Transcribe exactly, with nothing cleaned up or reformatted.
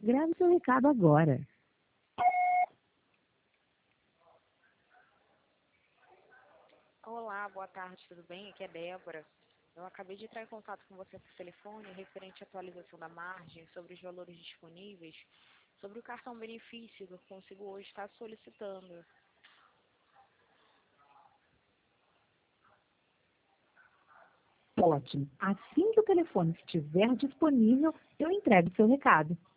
Grave seu recado agora. Olá, boa tarde, tudo bem? Aqui é Débora. Eu acabei de entrar em contato com você por telefone referente à atualização da margem, sobre os valores disponíveis, sobre o cartão benefício que eu consigo hoje estar solicitando. Ótimo. Assim que o telefone estiver disponível, eu entrego seu recado.